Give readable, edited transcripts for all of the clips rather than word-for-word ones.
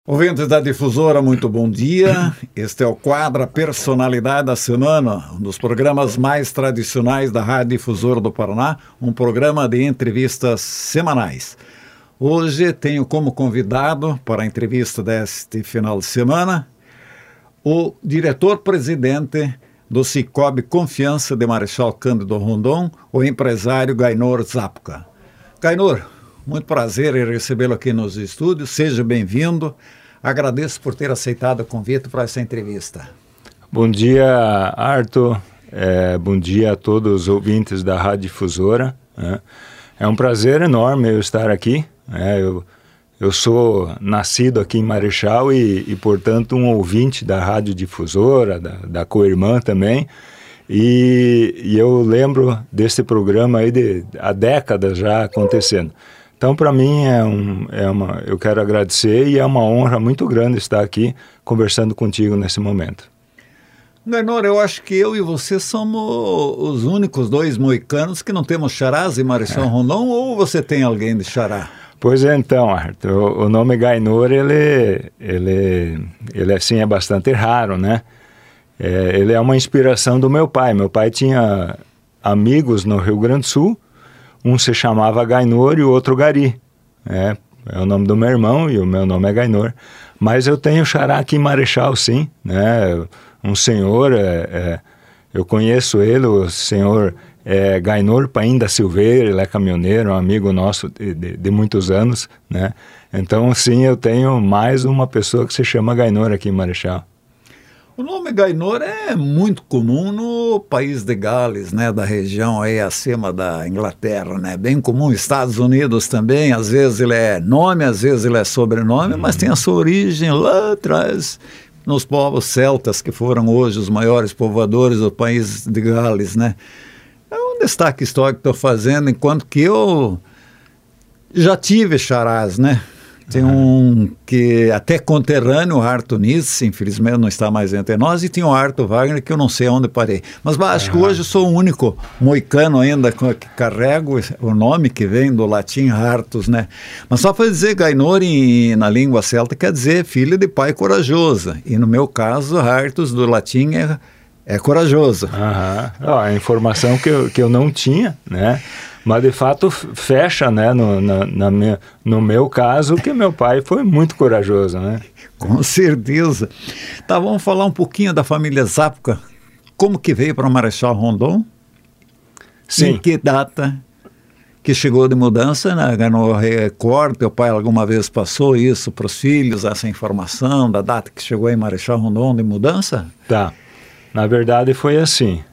Ouvintes da Difusora, muito bom dia. Este é o quadro Personalidade da Semana, um dos programas mais tradicionais da Rádio Difusora do Paraná, um programa de entrevistas semanais. Hoje tenho como convidado para a entrevista deste final de semana o diretor-presidente do Cicobi Confiança de Marechal Cândido Rondon, o empresário Gaynor Zapka. Gaynor, muito prazer em recebê-lo aqui nos estúdios, seja bem-vindo. Agradeço por ter aceitado o convite para essa entrevista. Bom dia, Arthur. Bom dia a todos os ouvintes da Rádio Difusora. É um prazer enorme eu estar aqui. Eu sou nascido aqui em Marechal e, portanto, um ouvinte da Rádio Difusora, da co-irmã também. E eu lembro desse programa aí há décadas já acontecendo. Então, para mim, eu quero agradecer e é uma honra muito grande estar aqui conversando contigo nesse momento. Gaynor, eu acho que eu e você somos os únicos dois moicanos que não temos charás em Marechal Rondon, ou você tem alguém de xará? Pois é, então, Arthur, o nome Gaynor, ele assim, é bastante raro, né? Ele é uma inspiração do meu pai. Meu pai tinha amigos no Rio Grande do Sul. Um se chamava Gaynor e o outro Gari. É o nome do meu irmão e o meu nome é Gaynor. Mas eu tenho xará aqui em Marechal, sim. Né? Um senhor, eu conheço ele, o senhor Gaynor Paim da Silveira, ele é caminhoneiro, um amigo nosso de muitos anos. Né? Então, sim, eu tenho mais uma pessoa que se chama Gaynor aqui em Marechal. O nome Gaynor é muito comum no país de Gales, né, da região aí acima da Inglaterra, né, bem comum, Estados Unidos também, às vezes ele é nome, às vezes ele é sobrenome, mas tem a sua origem lá atrás, nos povos celtas, que foram hoje os maiores povoadores do país de Gales, né. É um destaque histórico que estou fazendo, enquanto que eu já tive xarás, né. Tem um que até conterrâneo, o Arthur Nice, infelizmente não está mais entre nós, e tem o Arthur Wagner, que eu não sei onde parei. Mas acho que hoje eu sou o único moicano ainda que carrego o nome que vem do latim Artus, né? Mas só para dizer, Gaynor na língua celta quer dizer filho de pai corajoso. E no meu caso, Artus do latim é corajoso. A informação que eu não tinha, né? Mas de fato fecha, né, no meu caso, que meu pai foi muito corajoso, né? Com certeza. Tá, vamos falar um pouquinho da família Zapka. Como que veio para Marechal Rondon? Sim. Em que data que chegou de mudança, né? No Record, teu pai alguma vez passou isso para os filhos, essa informação da data que chegou em Marechal Rondon de mudança? Tá. Na verdade foi assim.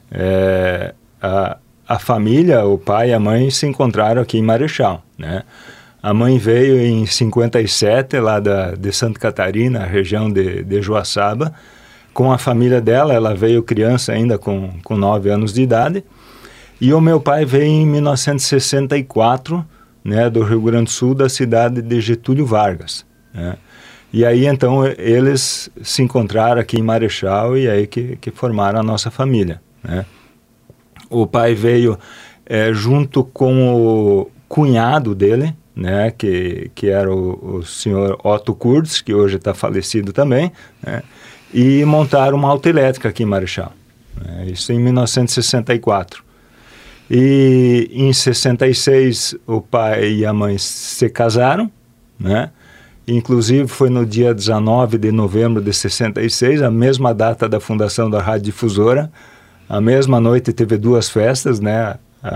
A família, o pai e a mãe se encontraram aqui em Marechal, né? A mãe veio em 57, lá de Santa Catarina, região de Joaçaba, com a família dela. Ela veio criança ainda com 9 anos de idade. E o meu pai veio em 1964, né, do Rio Grande do Sul, da cidade de Getúlio Vargas, né? E aí, então, eles se encontraram aqui em Marechal e aí que formaram a nossa família, né? O pai veio junto com o cunhado dele, né, que era o senhor Otto Kurz, que hoje está falecido também, né, e montaram uma autoelétrica aqui em Marechal. Isso em 1964. E em 66 o pai e a mãe se casaram, né? Inclusive foi no dia 19 de novembro de 66, a mesma data da fundação da Rádio Difusora. A mesma noite teve 2 festas, né?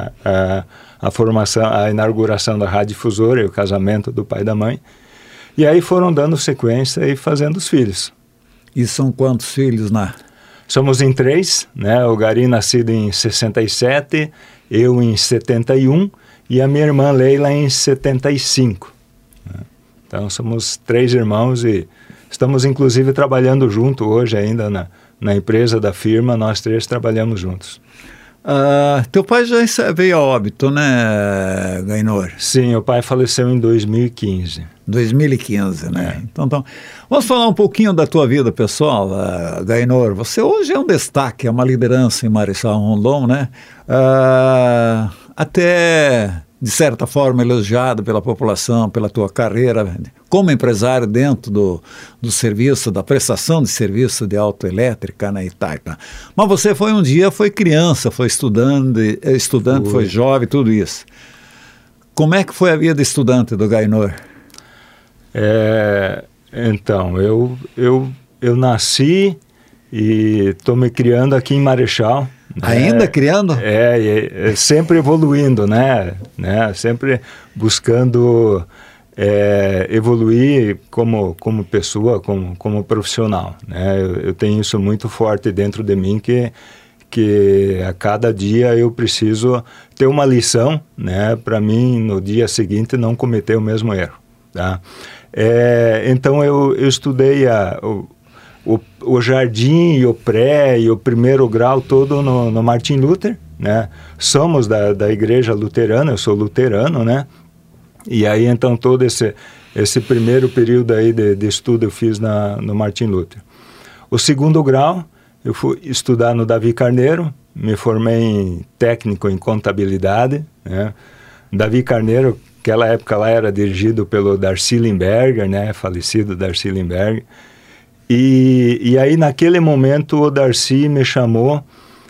A inauguração da Rádio Difusora e o casamento do pai e da mãe. E aí foram dando sequência e fazendo os filhos. E são quantos filhos, né? Somos em 3, né? O Gari nascido em 67, eu em 71 e a minha irmã Leila em 75. Então somos 3 irmãos e estamos inclusive trabalhando junto hoje ainda na empresa da firma, nós 3 trabalhamos juntos. Teu pai já veio a óbito, né, Gaynor? Sim, o pai faleceu em 2015. 2015, né? Então, vamos falar um pouquinho da tua vida pessoal, Gaynor. Você hoje é um destaque, é uma liderança em Marechal Rondon, né? Até, de certa forma, elogiado pela população, pela tua carreira como empresário dentro do serviço, da prestação de serviço de autoelétrica, né, e tal. Mas você foi criança, foi estudante, foi jovem, tudo isso. Como é que foi a vida de estudante do Gaynor? Então, eu nasci e estou me criando aqui em Marechal. Ainda criando? Sempre evoluindo, né? Sempre buscando evoluir como pessoa, como profissional, né? Eu tenho isso muito forte dentro de mim, que a cada dia eu preciso ter uma lição, né? Para mim, no dia seguinte, não cometer o mesmo erro, tá? Então, eu estudei o jardim e o pré e o primeiro grau todo no Martin Luther, né? Somos da igreja luterana, eu sou luterano, né? E aí, então, todo esse primeiro período aí de estudo eu fiz no Martin Luther. O segundo grau, eu fui estudar no Davi Carneiro, me formei em técnico em contabilidade, né? Davi Carneiro, aquela época lá, era dirigido pelo Darcy Limberger, né? Falecido Darcy Limberger. E aí, naquele momento, o Darcy me chamou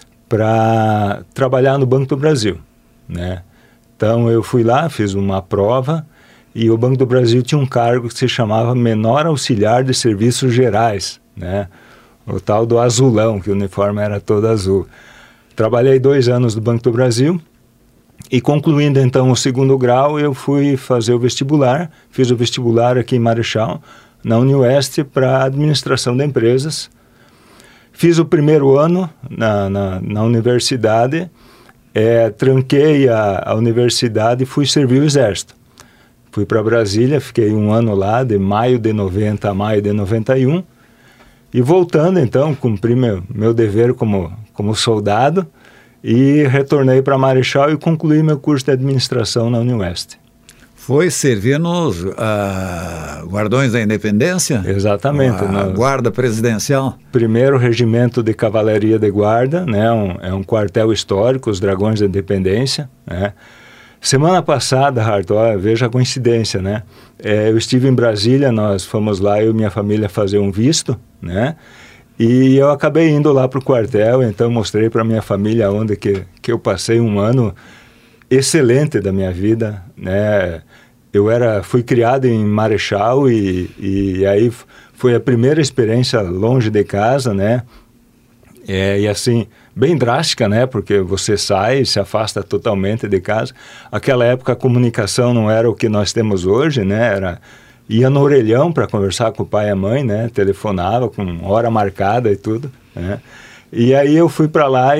para trabalhar no Banco do Brasil, né? Então, eu fui lá, fiz uma prova, e o Banco do Brasil tinha um cargo que se chamava Menor Auxiliar de Serviços Gerais, né? O tal do azulão, que o uniforme era todo azul. Trabalhei 2 anos no Banco do Brasil, e concluindo, então, o segundo grau, eu fui fazer o vestibular, fiz o vestibular aqui em Marechal, na Unioeste, para administração de empresas. Fiz o primeiro ano na universidade, tranquei a universidade e fui servir o Exército. Fui para Brasília, fiquei 1 ano lá, de maio de 90 a maio de 91, e voltando, então, cumpri meu dever como soldado, e retornei para Marechal e concluí meu curso de administração na Unioeste. Foi servir nos Guardões da Independência? Exatamente. A Guarda Presidencial? Primeiro Regimento de Cavalaria de Guarda, né? É um quartel histórico, os Dragões da Independência, né? Semana passada, Harto, veja a coincidência, né? Eu estive em Brasília, nós fomos lá, eu e minha família, fazer um visto, né? E eu acabei indo lá para o quartel, então mostrei para minha família onde que eu passei 1 ano excelente da minha vida, né? Fui criado em Marechal e aí foi a primeira experiência longe de casa, né? E assim, bem drástica, né? Porque você sai, se afasta totalmente de casa. Aquela época a comunicação não era o que nós temos hoje, né? Ia no orelhão para conversar com o pai e a mãe, né? Telefonava com hora marcada e tudo, né? E aí eu fui para lá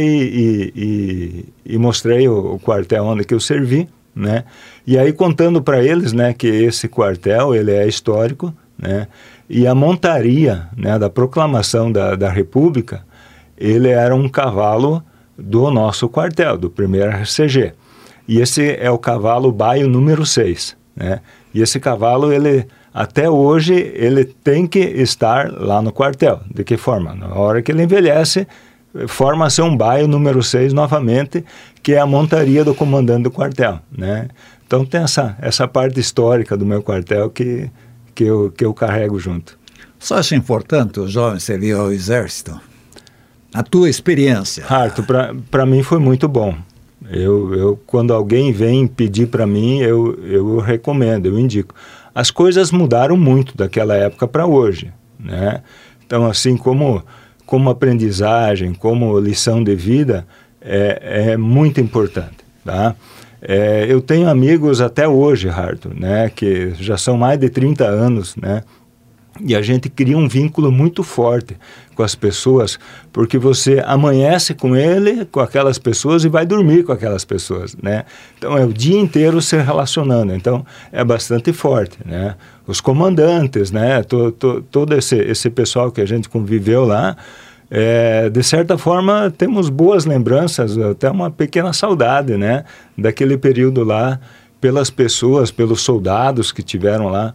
e mostrei o quartel onde que eu servi, né? E aí contando para eles, né, que esse quartel, ele é histórico, né? E a montaria, né, da proclamação da República, ele era um cavalo do nosso quartel, do 1º RCG. E esse é o cavalo baio número 6, né? E esse cavalo, até hoje, ele tem que estar lá no quartel. De que forma? Na hora que ele envelhece, forma-se um baio número 6 novamente, que é a montaria do comandante do quartel, né? Então tem essa parte histórica do meu quartel que eu carrego junto. Você acha importante o jovem servir ao Exército? A tua experiência? Harto, para mim foi muito bom. Quando alguém vem pedir para mim, eu recomendo, eu indico. As coisas mudaram muito daquela época para hoje, né? Então, assim, como aprendizagem, como lição de vida, é muito importante, tá? Eu tenho amigos até hoje, Harto, né? Que já são mais de 30 anos, né? E a gente cria um vínculo muito forte com as pessoas, porque você amanhece com aquelas pessoas e vai dormir com aquelas pessoas, né? Então é o dia inteiro se relacionando, então é bastante forte, né? Os comandantes, né? Todo esse pessoal que a gente conviveu lá, de certa forma temos boas lembranças, até uma pequena saudade, né? Daquele período lá, pelas pessoas, pelos soldados que tiveram lá.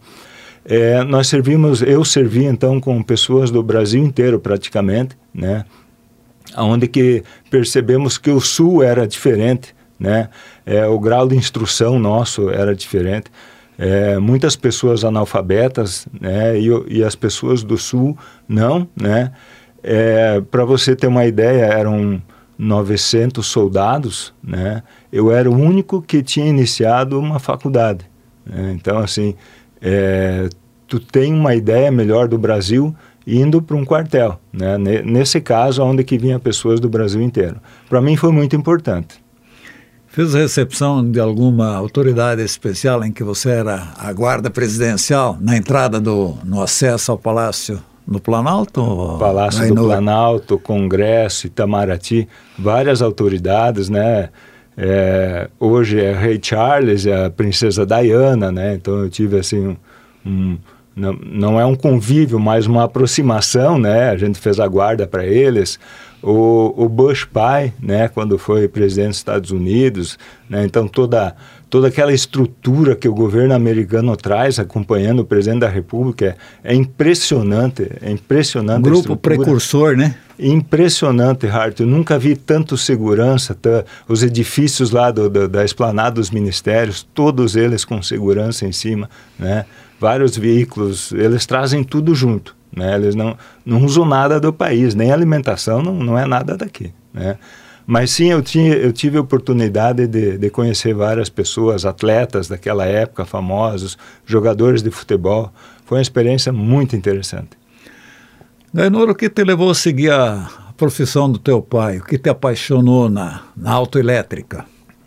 Eu servi então com pessoas do Brasil inteiro praticamente, né? Onde que percebemos que o Sul era diferente, né? O grau de instrução nosso era diferente. muitas pessoas analfabetas, né, e as pessoas do Sul não, né? Para você ter uma ideia, eram 900 soldados, né? Eu era o único que tinha iniciado uma faculdade, né? Então, assim, tu tem uma ideia melhor do Brasil indo para um quartel, né? Nesse caso, onde que vinha pessoas do Brasil inteiro. Para mim foi muito importante. Fez a recepção de alguma autoridade especial em que você era a guarda presidencial na entrada no acesso ao Palácio do Planalto? Palácio do Planalto, Congresso, Itamaraty, várias autoridades, né? Hoje é Rei Charles e a Princesa Diana, né? Então eu tive assim não é um convívio, mas uma aproximação, né? A gente fez a guarda para eles. O Bush pai, né, quando foi presidente dos Estados Unidos, né, então toda aquela estrutura que o governo americano traz acompanhando o presidente da República é impressionante, Grupo precursor, né? Impressionante, Hart. Eu nunca vi tanto segurança, os edifícios lá da esplanada dos ministérios, todos eles com segurança em cima, né? Vários veículos, eles trazem tudo junto, né? Eles não usam nada do país, nem alimentação não é nada daqui, né? Mas sim, eu tive a oportunidade de conhecer várias pessoas, atletas daquela época, famosos, jogadores de futebol. Foi uma experiência muito interessante. Gaynor, o que te levou a seguir a profissão do teu pai? O que te apaixonou na autoelétrica?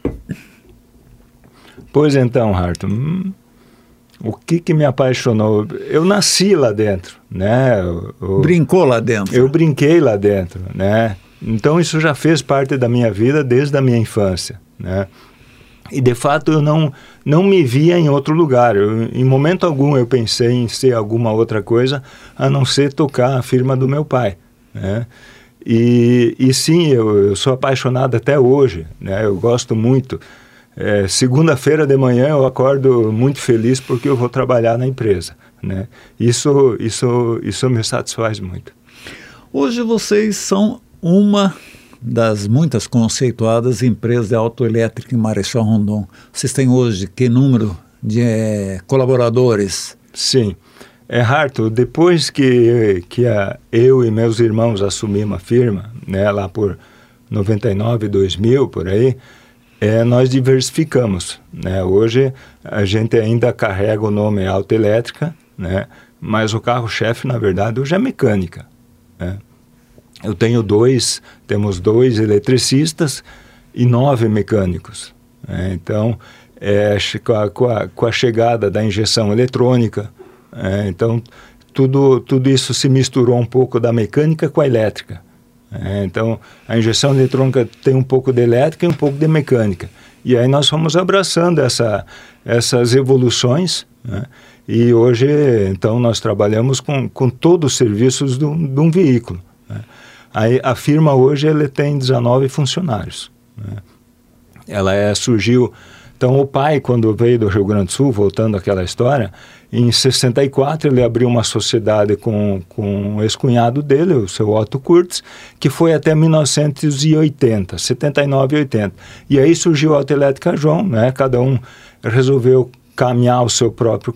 Pois então, Hart, o que me apaixonou? Eu nasci lá dentro, né? Brincou lá dentro? Eu brinquei lá dentro, né? Então isso já fez parte da minha vida desde a minha infância, né? E de fato eu não me via em outro lugar. Em momento algum eu pensei em ser alguma outra coisa a não ser tocar a firma do meu pai, né? E sim, eu sou apaixonado até hoje, né? Eu gosto muito. Segunda-feira de manhã eu acordo muito feliz porque eu vou trabalhar na empresa, né? Isso me satisfaz muito. Hoje vocês são uma das muitas conceituadas empresas de autoelétrica em Marechal Rondon. Vocês têm hoje que número de colaboradores? Sim. Harto, depois que eu e meus irmãos assumimos a firma, né, lá por 99, 2000, por aí, nós diversificamos, né? Hoje a gente ainda carrega o nome autoelétrica, né? Mas o carro-chefe, na verdade, hoje é mecânica, né? Temos 2 eletricistas e 9 mecânicos, né? Então, com a chegada da injeção eletrônica, então tudo isso se misturou um pouco da mecânica com a elétrica. Então, a injeção eletrônica tem um pouco de elétrica e um pouco de mecânica. E aí nós fomos abraçando essas evoluções, né? E hoje, então, nós trabalhamos com todos os serviços de um veículo, né? Aí, a firma hoje ela tem 19 funcionários, né? Ela surgiu... Então, o pai, quando veio do Rio Grande do Sul, voltando àquela história, em 64 ele abriu uma sociedade com o ex-cunhado dele, o seu Otto Kurtz, que foi até 1980, 79 e 80. E aí surgiu a Autoelétrica João, né? Cada um resolveu caminhar o seu próprio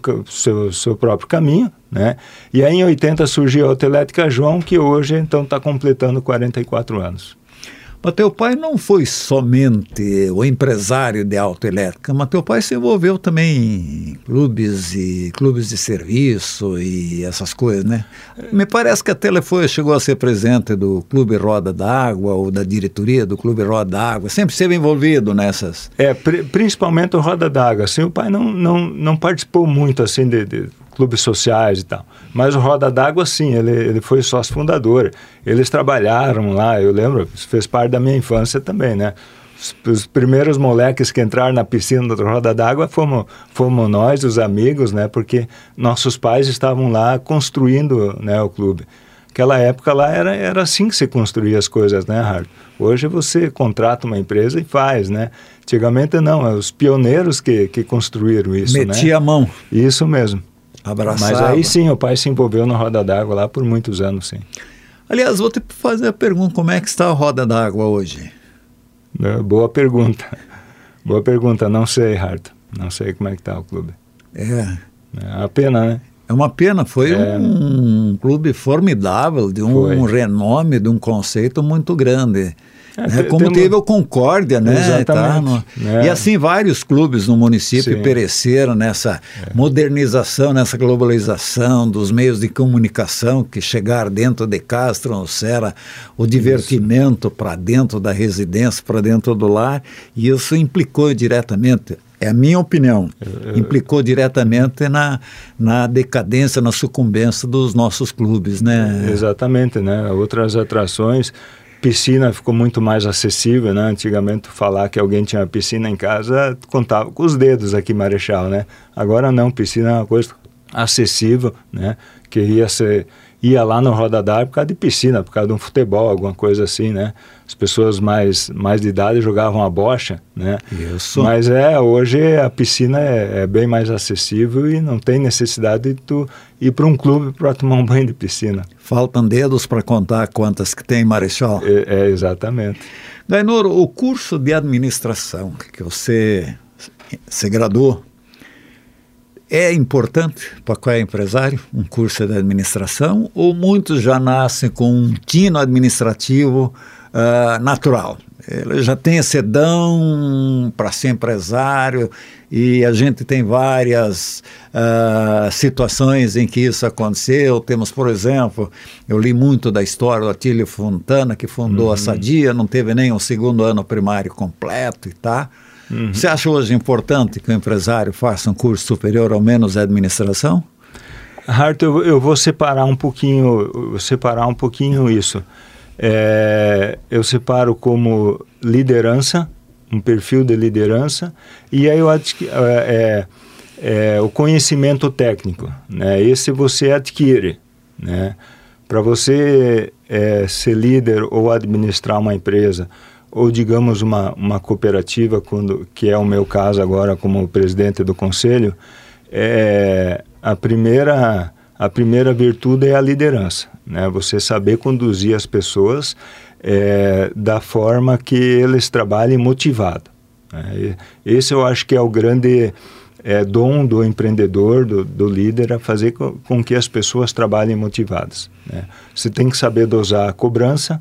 caminho, né? E aí em 80 surgiu a Autoelétrica João, que hoje então está completando 44 anos. Mas teu pai não foi somente o empresário de autoelétrica, mas teu pai se envolveu também em clubes de serviço e essas coisas, né? Me parece que até ele chegou a ser presidente do Clube Roda d'Água ou da diretoria do Clube Roda d'Água, sempre esteve envolvido nessas. Principalmente o Roda d'Água, assim, o pai não participou muito assim de clubes sociais e tal. Mas o Roda d'Água, sim, ele foi sócio fundador. Eles trabalharam lá, eu lembro, fez parte da minha infância também, né? Os primeiros moleques que entraram na piscina do Roda d'Água fomos nós, os amigos, né? Porque nossos pais estavam lá construindo, né, o clube. Aquela época lá era assim que se construía as coisas, né, Haroldo? Hoje você contrata uma empresa e faz, né? Antigamente não, os pioneiros que construíram isso, né? Metia a mão. Isso mesmo. Abraçava. Mas aí sim, o pai se envolveu na Roda d'Água lá por muitos anos, sim. Aliás, vou te fazer a pergunta, como é que está a Roda d'Água hoje? Boa pergunta. Boa pergunta, não sei, Harto. Não sei como é que está o clube. É. É a pena, né? É uma pena, foi um clube formidável, de um renome, de um conceito muito grande. Como teve o Concórdia, né? Exatamente. E assim vários clubes no município pereceram nessa modernização, nessa globalização dos meios de comunicação que chegaram dentro de casa, trouxeram o divertimento para dentro da residência, para dentro do lar, e isso implicou diretamente, é a minha opinião, implicou diretamente na decadência, na sucumbência dos nossos clubes, né? Exatamente, né? Outras atrações, piscina ficou muito mais acessível, né? Antigamente falar que alguém tinha piscina em casa, contava com os dedos aqui em Marechal, né? Agora não, piscina é uma coisa acessível, né? Que ia lá no Roda d'Água por causa de piscina, por causa de um futebol, alguma coisa assim, né? As pessoas mais de idade jogavam a bocha, né? Isso. Mas hoje a piscina é bem mais acessível e não tem necessidade de tu ir para um clube para tomar um banho de piscina. Faltam dedos para contar quantas que tem em Marechal. Exatamente. Gaynor, o curso de administração que você se graduou, é importante para qualquer empresário, um curso de administração, ou muitos já nascem com um tino administrativo natural? Ele já tem esse dom para ser empresário, e a gente tem várias situações em que isso aconteceu. Temos, por exemplo, eu li muito da história do Atílio Fontana, que fundou a Sadia, não teve nem o segundo ano primário completo, tá? Você acha hoje importante que o empresário faça um curso superior ao menos de administração? Hart, eu vou separar um pouquinho isso. Eu separo como liderança, um perfil de liderança, e aí eu acho que o conhecimento técnico, né? Esse você adquire, né? Para você ser líder ou administrar uma empresa, ou digamos uma cooperativa, que é o meu caso agora como presidente do conselho, a primeira virtude é a liderança, né? Você saber conduzir as pessoas da forma que eles trabalhem motivado, né? Esse eu acho que é o grande dom do empreendedor, do líder, a fazer com que as pessoas trabalhem motivadas, né? Você tem que saber dosar a cobrança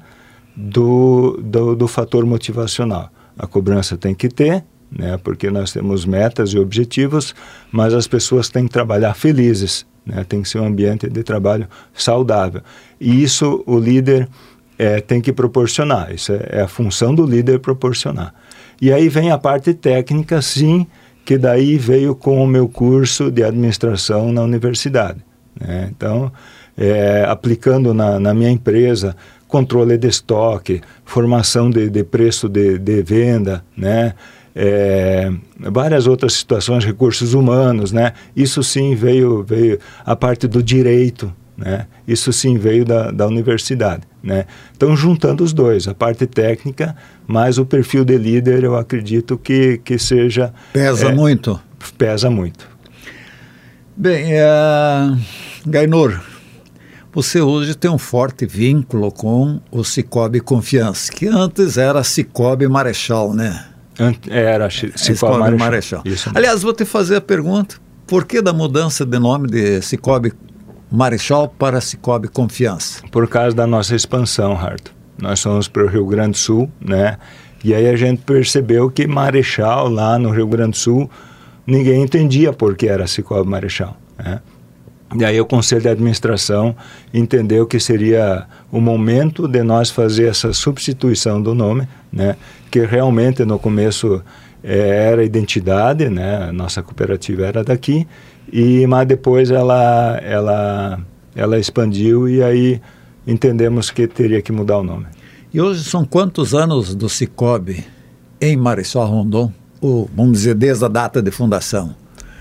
do fator motivacional. A cobrança tem que ter, né, porque nós temos metas e objetivos, mas as pessoas têm que trabalhar felizes, né, tem que ser um ambiente de trabalho saudável. E isso o líder tem que proporcionar, isso é a função do líder proporcionar. E aí vem a parte técnica, sim, que daí veio com o meu curso de administração na universidade, né? Então, aplicando na minha empresa, controle de estoque, formação de preço de venda, né? Várias outras situações, recursos humanos, né? Isso sim veio a parte do direito, né? Isso sim veio da universidade, né? Então, juntando os dois, a parte técnica mais o perfil de líder, eu acredito que seja... Pesa muito? Pesa muito. Bem, Gaynor, você hoje tem um forte vínculo com o Cicobi Confiança, que antes era Cicobi Marechal, né? Era Cicobi Marechal. Isso. Aliás, vou te fazer a pergunta, por que da mudança de nome de Cicobi Marechal para Cicobi Confiança? Por causa da nossa expansão, Harto. Nós fomos para o Rio Grande do Sul, né? E aí a gente percebeu que Marechal, lá no Rio Grande do Sul, ninguém entendia por que era Cicobi Marechal, né? E aí o Conselho de Administração entendeu que seria o momento de nós fazer essa substituição do nome, né? Que realmente no começo era identidade, né? Nossa cooperativa era daqui, mas depois ela expandiu e aí entendemos que teria que mudar o nome. E hoje são quantos anos do Cicobi em Marechal Rondon? Ou, vamos dizer, desde a data de fundação?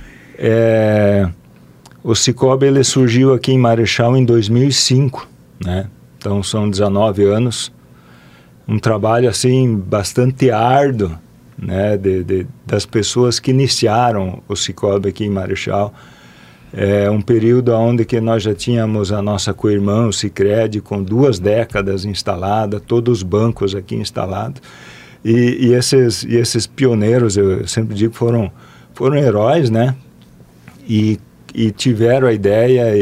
O Cicobi ele surgiu aqui em Marechal em 2005, né? Então são 19 anos, um trabalho assim bastante árduo, né? Das pessoas que iniciaram o Cicobi aqui em Marechal. Um período onde que nós já tínhamos a nossa co-irmã, o Sicredi, com 2 décadas instalada, todos os bancos aqui instalados, e esses pioneiros, eu sempre digo, foram heróis, né? e tiveram a ideia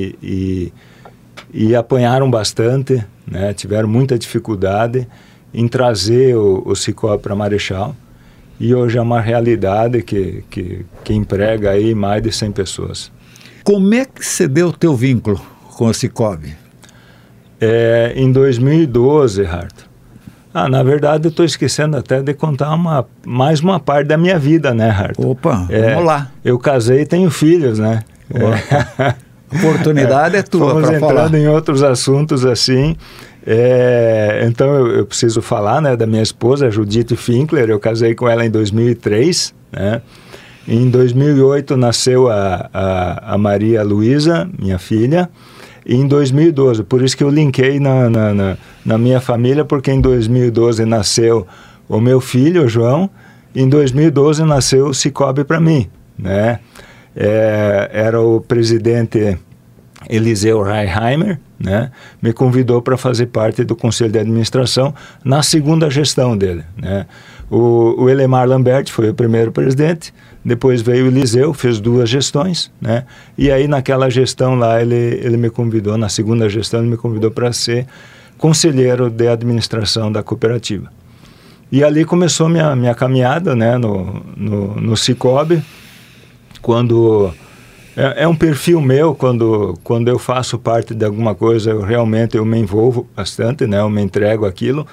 e apanharam bastante, né? Tiveram muita dificuldade em trazer o Cicobi para Marechal, e hoje é uma realidade que emprega aí mais de 100 pessoas. Como é que você deu o teu vínculo com o Cicobi? Em 2012, Harto. Na verdade, eu estou esquecendo até de contar mais uma parte da minha vida, né, Harto? Opa, vamos lá. Eu casei e tenho filhos, né? A oportunidade é tua para falar. Fomos entrando em outros assuntos assim. Então eu preciso falar, né, da minha esposa, Judith Finkler. Eu casei com ela em 2003, né? Em 2008 nasceu a Maria Luísa, minha filha. E em 2012, por isso que eu linkei na minha família, porque em 2012 nasceu o meu filho, o João, e em 2012 nasceu o Cicobi para mim, né? Era o presidente Eliseu Reinheimer, né? Me convidou para fazer parte do Conselho de Administração na segunda gestão dele, né? O Elemar Lambert foi o primeiro presidente, depois veio o Eliseu, fez 2 gestões, né? E aí naquela gestão lá ele me convidou, na segunda gestão ele me convidou para ser conselheiro de administração da cooperativa. E ali começou minha caminhada, né, no Cicobi. Quando é um perfil meu, quando eu faço parte de alguma coisa, eu realmente me envolvo bastante, né? Eu me entrego àquilo,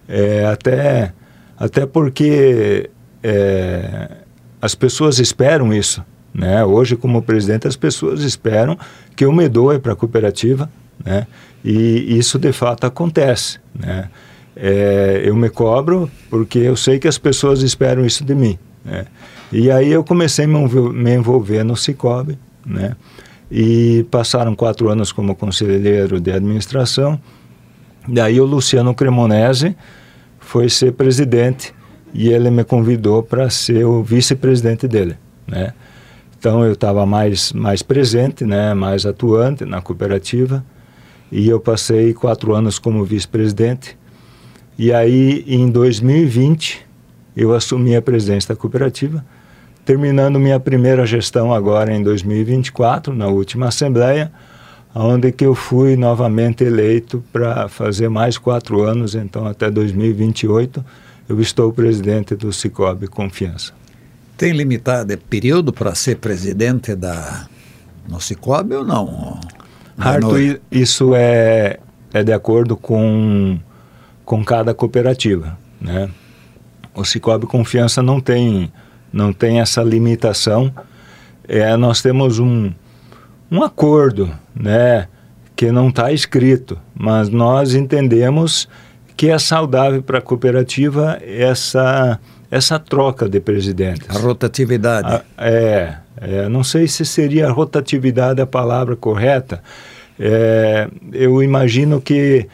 até porque as pessoas esperam isso, né? Hoje, como presidente, as pessoas esperam que eu me doe para a cooperativa, né? E isso de fato acontece, né? Eu me cobro porque eu sei que as pessoas esperam isso de mim, né? E aí eu comecei a me envolver no Cicobi, né? E passaram 4 anos como conselheiro de administração. Daí o Luciano Cremonese foi ser presidente e ele me convidou para ser o vice-presidente dele, né? Então eu estava mais presente, né? Mais atuante na cooperativa, e eu passei 4 anos como vice-presidente. E aí em 2020 eu assumi a presidência da cooperativa, terminando minha primeira gestão agora em 2024, na última assembleia, onde que eu fui novamente eleito para fazer mais 4 anos, então até 2028 eu estou presidente do Cicobi Confiança. Tem limitado período para ser presidente no Cicobi ou não? Harto, isso é de acordo com cada cooperativa, né? O Cicobi Confiança não tem essa limitação. Nós temos um acordo, né, que não está escrito, mas nós entendemos que é saudável para a cooperativa essa troca de presidentes. A rotatividade. Não sei se seria rotatividade a palavra correta. Eu imagino que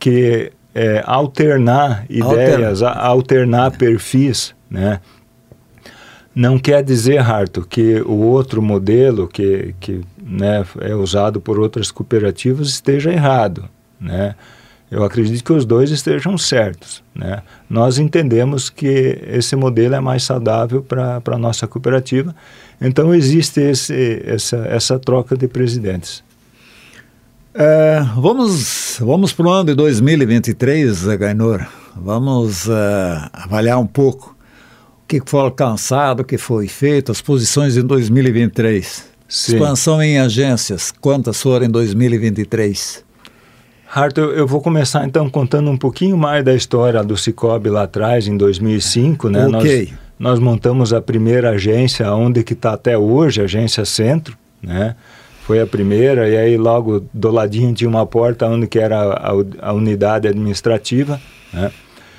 alternar ideias, alternar perfis, né? Não quer dizer, Harto, que o outro modelo que né, é usado por outras cooperativas esteja errado, né? Eu acredito que os dois estejam certos, né? Nós entendemos que esse modelo é mais saudável para a nossa cooperativa, então existe essa troca de presidentes. Vamos para o ano de 2023, Gaynor. Vamos avaliar um pouco o que foi alcançado, o que foi feito, as posições em 2023. Sim. Expansão em agências, quantas foram em 2023? Harto, eu vou começar então contando um pouquinho mais da história do Cicobi lá atrás, em 2005, né? Ok. Nós montamos a primeira agência, onde que está até hoje, a Agência Centro, né? Foi a primeira, e aí logo do ladinho tinha uma porta onde que era a unidade administrativa, né?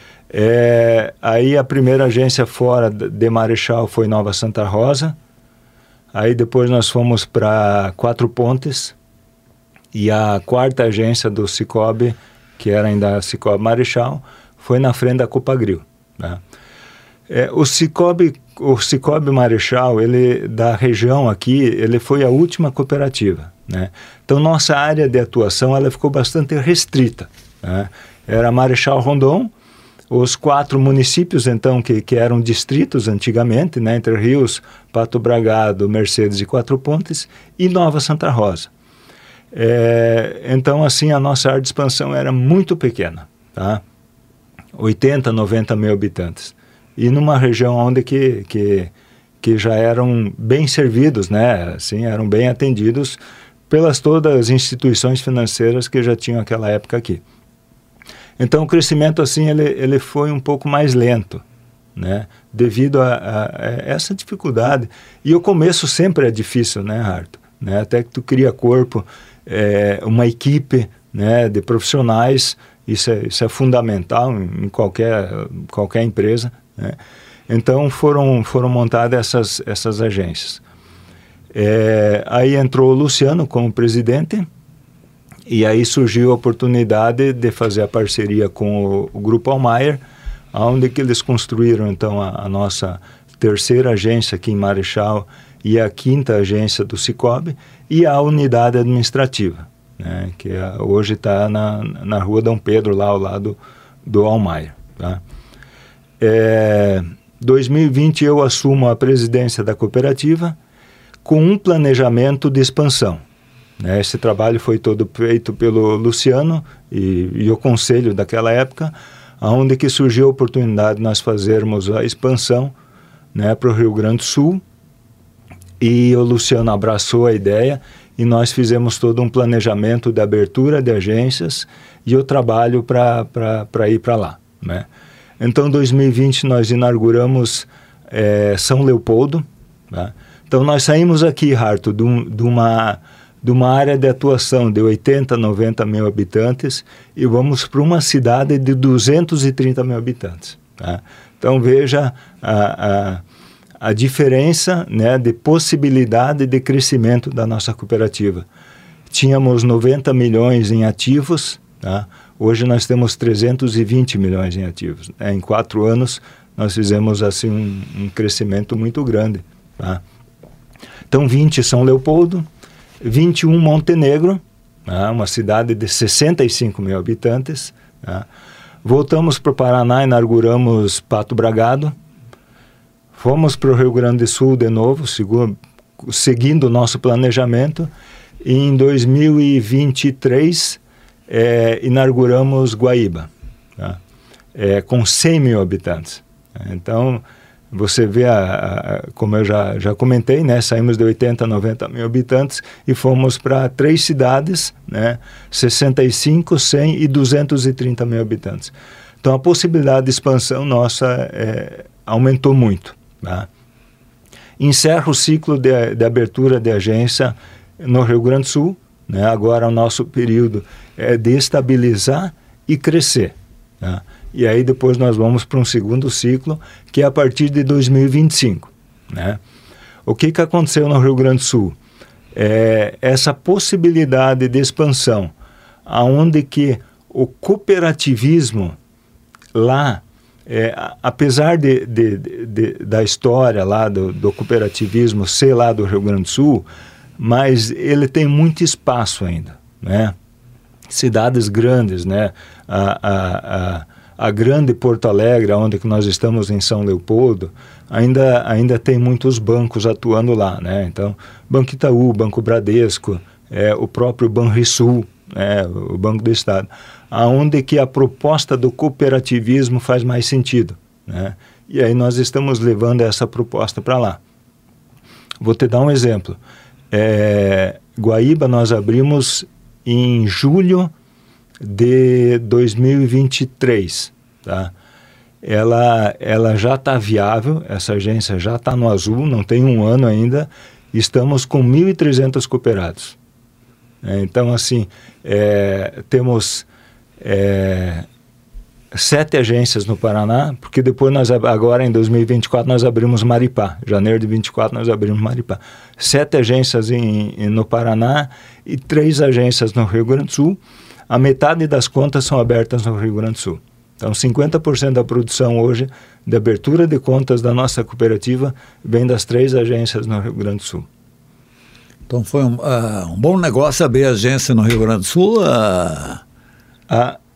Aí a primeira agência fora de Marechal foi Nova Santa Rosa. Aí depois nós fomos para Quatro Pontes, e a quarta agência do Cicobi, que era ainda Cicobi Marechal, foi na frente da Copagril, né? O Cicobi Marechal, ele, da região aqui, ele foi a última cooperativa, né? Então nossa área de atuação ela ficou bastante restrita, né? Era Marechal Rondon, os 4 municípios, então, que eram distritos antigamente, né, Entre Rios, Pato Bragado, Mercedes e Quatro Pontes, e Nova Santa Rosa. Então, assim, a nossa área de expansão era muito pequena, tá? 80, 90 mil habitantes. E numa região onde que já eram bem servidos, né? Assim, eram bem atendidos pelas todas as instituições financeiras que já tinham aquela época aqui. Então, o crescimento, assim, ele foi um pouco mais lento, né? Devido a essa dificuldade. E o começo sempre é difícil, né, Harto? Né? Até que tu cria corpo, uma equipe, né, de profissionais, isso é fundamental em qualquer empresa, né? Então, foram montadas essas agências. Aí entrou o Luciano como presidente, e aí surgiu a oportunidade de fazer a parceria com o Grupo Allmeyer, onde que eles construíram, então, a nossa terceira agência aqui em Marechal e a 5ª agência do Cicobi e a unidade administrativa, né, que hoje está na Rua Dom Pedro, lá ao lado do Allmeyer. Tá? 2020 eu assumo a presidência da cooperativa com um planejamento de expansão. Esse trabalho foi todo feito pelo Luciano e o conselho daquela época, onde que surgiu a oportunidade de nós fazermos a expansão, né, para o Rio Grande do Sul, e o Luciano abraçou a ideia e nós fizemos todo um planejamento de abertura de agências e o trabalho para ir para lá, né? Então, em 2020, nós inauguramos São Leopoldo, tá? Então, nós saímos aqui, Harto, de uma área de atuação de 80, 90 mil habitantes e vamos para uma cidade de 230 mil habitantes. Tá? Então, veja a diferença, né, de possibilidade de crescimento da nossa cooperativa. Tínhamos 90 milhões em ativos, tá? Hoje nós temos 320 milhões em ativos. Em 4 anos, nós fizemos assim, um crescimento muito grande. Tá? Então, 20 São Leopoldo, 21 Montenegro, tá? Uma cidade de 65 mil habitantes. Tá? Voltamos para o Paraná, inauguramos Pato Bragado. Fomos para o Rio Grande do Sul de novo, seguindo o nosso planejamento. E em 2023, inauguramos Guaíba, tá? Com 100 mil habitantes. Então, você vê, como eu já comentei, né? Saímos de 80 a 90 mil habitantes e fomos para 3 cidades, né? 65, 100 e 230 mil habitantes. Então, a possibilidade de expansão nossa aumentou muito. Tá? Encerra o ciclo de abertura de agência no Rio Grande do Sul, né? Agora o nosso período é de estabilizar e crescer. Tá? E aí depois nós vamos para um segundo ciclo, que é a partir de 2025. Né? O que aconteceu no Rio Grande do Sul? Essa possibilidade de expansão, aonde que o cooperativismo lá, apesar da história lá do cooperativismo ser lá do Rio Grande do Sul, mas ele tem muito espaço ainda, né? Cidades grandes, né? A grande Porto Alegre, onde que nós estamos em São Leopoldo, ainda tem muitos bancos atuando lá, né? Então, Banco Itaú, Banco Bradesco, o próprio Banrisul, o Banco do Estado, aonde que a proposta do cooperativismo faz mais sentido, né? E aí nós estamos levando essa proposta para lá. Vou te dar um exemplo. Guaíba nós abrimos em julho de 2023, tá? Ela já está viável, essa agência já está no azul, não tem um ano ainda, estamos com 1.300 cooperados. Então, assim, temos 7 agências no Paraná, porque depois agora em 2024 nós abrimos Maripá, janeiro de 24 nós abrimos Maripá. 7 agências no Paraná e 3 agências no Rio Grande do Sul. A metade das contas são abertas no Rio Grande do Sul. Então, 50% da produção hoje de abertura de contas da nossa cooperativa vem das 3 agências no Rio Grande do Sul. Então, foi um bom negócio abrir agência no Rio Grande do Sul?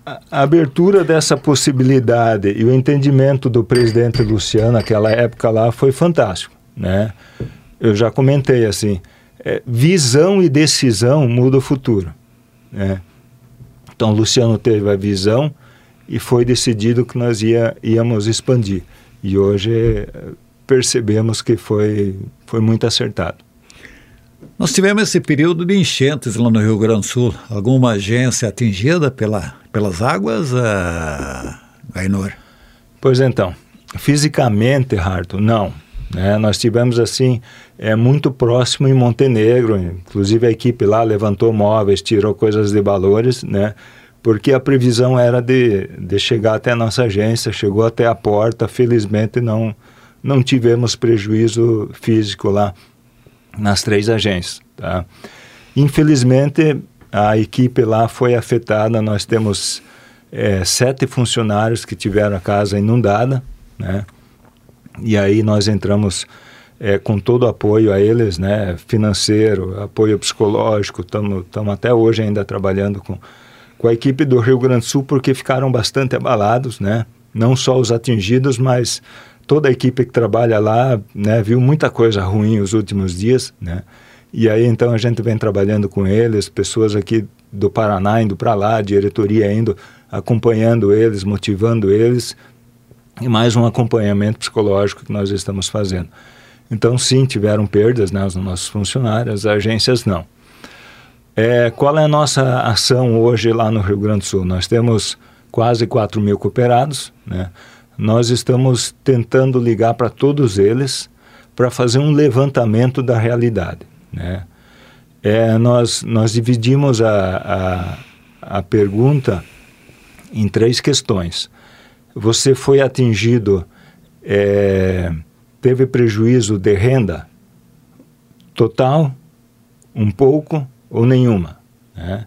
A abertura dessa possibilidade e o entendimento do presidente Luciano naquela época lá foi fantástico, né? Eu já comentei assim, visão e decisão muda o futuro, né? Então Luciano teve a visão e foi decidido que nós íamos expandir. E hoje percebemos que foi muito acertado. Nós tivemos esse período de enchentes lá no Rio Grande do Sul. Alguma agência atingida pelas águas, Gainor? Pois então, fisicamente, Harto, não. Né? Nós tivemos assim, muito próximo em Montenegro, inclusive a equipe lá levantou móveis, tirou coisas de valores, né? Porque a previsão era de chegar até a nossa agência, chegou até a porta, felizmente não tivemos prejuízo físico lá nas 3 agências. Tá? Infelizmente, a equipe lá foi afetada, nós temos 7 funcionários que tiveram a casa inundada, né? E aí nós entramos com todo o apoio a eles, né? Financeiro, apoio psicológico, estamos até hoje ainda trabalhando com a equipe do Rio Grande do Sul, porque ficaram bastante abalados, né? Não só os atingidos, mas toda a equipe que trabalha lá, né, viu muita coisa ruim os últimos dias, né? E aí então a gente vem trabalhando com eles, pessoas aqui do Paraná indo para lá, diretoria indo, acompanhando eles, motivando eles, e mais um acompanhamento psicológico que nós estamos fazendo. Então sim, tiveram perdas, né, os nossos funcionários, as agências não. Qual é a nossa ação hoje lá no Rio Grande do Sul? Nós temos quase 4.000 cooperados, né? Nós estamos tentando ligar para todos eles para fazer um levantamento da realidade, né? Nós dividimos a pergunta em 3 questões. Você foi atingido, teve prejuízo de renda total, um pouco ou nenhuma, né?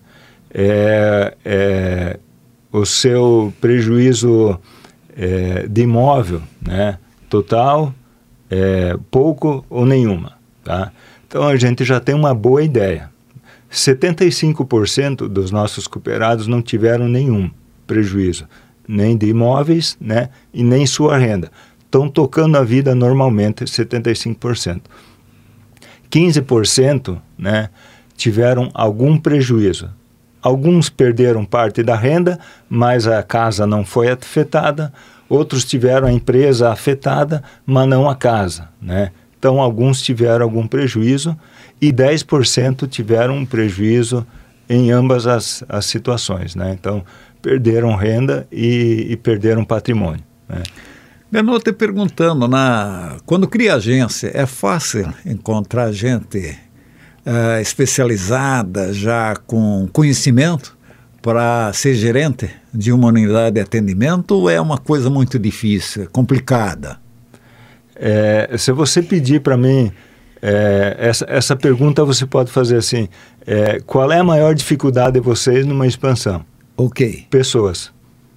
O seu prejuízo de imóvel, né, total, pouco ou nenhuma, tá? Então a gente já tem uma boa ideia. 75% dos nossos cooperados não tiveram nenhum prejuízo, nem de imóveis, né, e nem sua renda. Estão tocando a vida normalmente, 75%. 15%, né, tiveram algum prejuízo. Alguns perderam parte da renda, mas a casa não foi afetada. Outros tiveram a empresa afetada, mas não a casa, né? Então, alguns tiveram algum prejuízo e 10% tiveram um prejuízo em ambas as situações, né? Então, perderam renda e perderam patrimônio, né? Gainor, te perguntando, quando cria agência, é fácil encontrar gente especializada, já com conhecimento, para ser gerente de uma unidade de atendimento, ou é uma coisa muito difícil, complicada? Se você pedir para mim essa pergunta, você pode fazer assim, qual é a maior dificuldade de vocês numa expansão? Ok. Pessoas.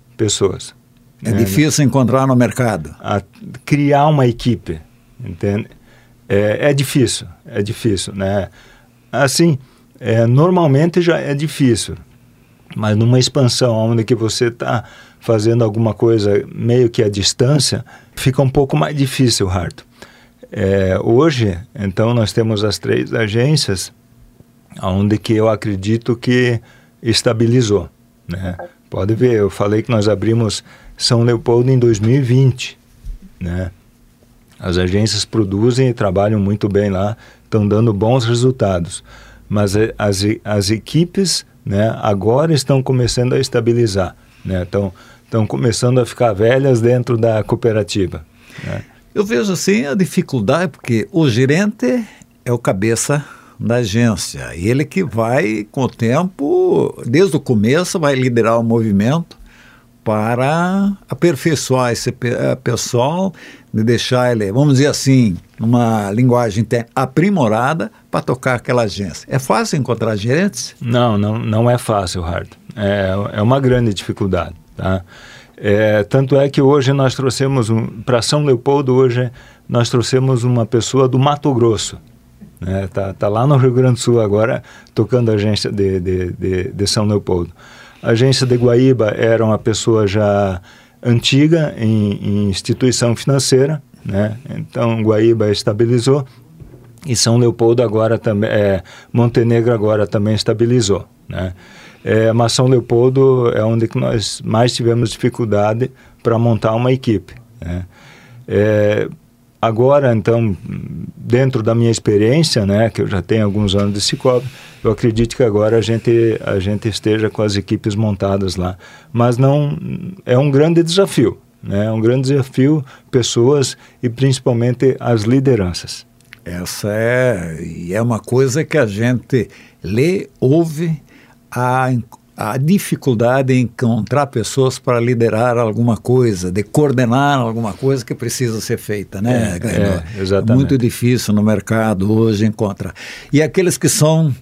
É difícil encontrar no mercado. Criar uma equipe, entende? É difícil, né? Assim, normalmente já é difícil, mas numa expansão onde que você está fazendo alguma coisa meio que à distância, fica um pouco mais difícil, Harto. Hoje, então, nós temos as 3 agências, onde que eu acredito que estabilizou, né? Pode ver, eu falei que nós abrimos São Leopoldo em 2020, né? As agências produzem e trabalham muito bem lá, estão dando bons resultados. Mas as equipes, né, agora estão começando a estabilizar, né? Estão começando a ficar velhas dentro da cooperativa, né? Eu vejo assim a dificuldade, porque o gerente é o cabeça da agência. E ele que vai, com o tempo, desde o começo, vai liderar o movimento para aperfeiçoar esse pessoal, de deixar ele, vamos dizer assim, numa linguagem aprimorada para tocar aquela agência. É fácil encontrar gerentes? Não é fácil, Harto. É uma grande dificuldade, tá? Tanto é que hoje nós trouxemos, para São Leopoldo, hoje nós trouxemos uma pessoa do Mato Grosso, né? Tá lá no Rio Grande do Sul agora, tocando a agência de São Leopoldo. A agência de Guaíba era uma pessoa já antiga em instituição financeira, né? Então Guaíba estabilizou e São Leopoldo agora também, Montenegro agora também estabilizou, né? Mas São Leopoldo é onde que nós mais tivemos dificuldade para montar uma equipe, né? Agora, então, dentro da minha experiência, né, que eu já tenho alguns anos de Cicobi, eu acredito que agora a gente esteja com as equipes montadas lá. Mas não é um grande desafio, né? É um grande desafio, pessoas e principalmente as lideranças. Essa é uma coisa que a gente lê, ouve, a dificuldade em encontrar pessoas para liderar alguma coisa, de coordenar alguma coisa que precisa ser feita, né, Gaynor? Exatamente. É muito difícil no mercado hoje encontrar. E aqueles que são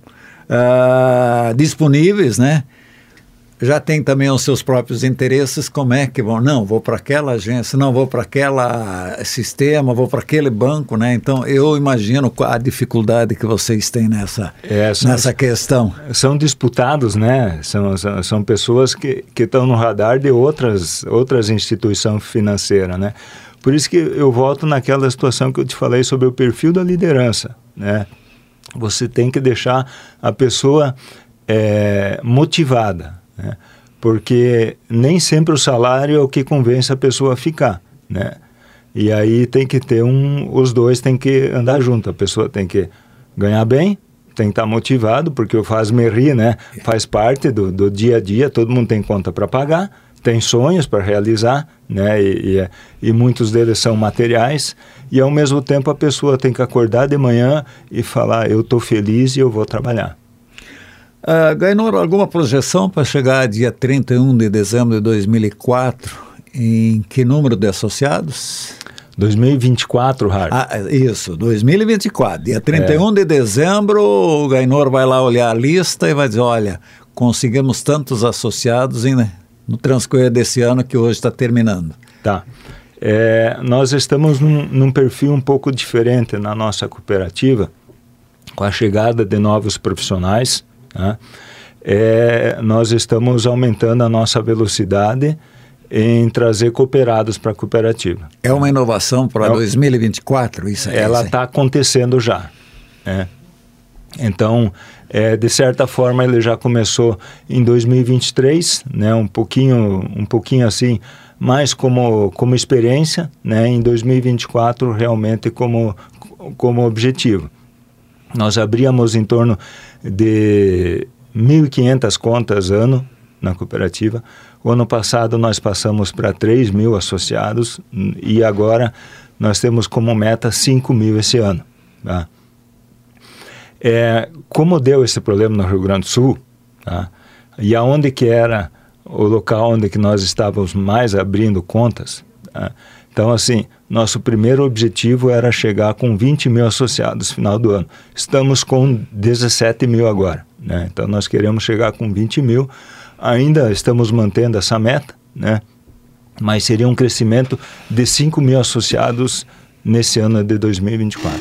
disponíveis, né? Já tem também os seus próprios interesses, como é que vão? Não, vou para aquela agência, não, vou para aquele sistema, vou para aquele banco, né? Então, eu imagino a dificuldade que vocês têm nessa questão. São disputados, né? São pessoas que estão no radar de outras instituições financeiras, né? Por isso que eu volto naquela situação que eu te falei sobre o perfil da liderança, né? Você tem que deixar a pessoa motivada, né? Porque nem sempre o salário é o que convence a pessoa a ficar, né? E aí tem que ter os dois tem que andar junto. A pessoa tem que ganhar bem, tem que estar motivado, porque o faz-me rir, né? Faz parte do dia a dia, todo mundo tem conta para pagar, tem sonhos para realizar, né? E muitos deles são materiais, e ao mesmo tempo a pessoa tem que acordar de manhã e falar, eu estou feliz e eu vou trabalhar. Gaynor, alguma projeção para chegar dia 31 de dezembro de 2004? Em que número de associados? 2024, Hart. Isso, 2024. Dia 31 de dezembro, o Gaynor vai lá olhar a lista e vai dizer, olha, conseguimos tantos associados no transcorrer desse ano que hoje está terminando. Tá. Nós estamos num perfil um pouco diferente na nossa cooperativa, com a chegada de novos profissionais, né? Nós estamos aumentando a nossa velocidade em trazer cooperados para a cooperativa. É uma inovação para 2024? Isso ela está acontecendo já, né? Então, de certa forma, ele já começou em 2023, né? Um pouquinho assim, mais como experiência, né? Em 2024, realmente como objetivo. Nós abríamos em torno de 1.500 contas ano na cooperativa. O ano passado nós passamos para 3.000 associados e agora nós temos como meta 5.000 esse ano, tá? Como deu esse problema no Rio Grande do Sul, tá? E aonde que era o local onde que nós estávamos mais abrindo contas, tá? Então, assim, nosso primeiro objetivo era chegar com 20.000 associados no final do ano. Estamos com 17.000 agora, né? Então, nós queremos chegar com 20.000. Ainda estamos mantendo essa meta, né? Mas seria um crescimento de 5.000 associados nesse ano de 2024.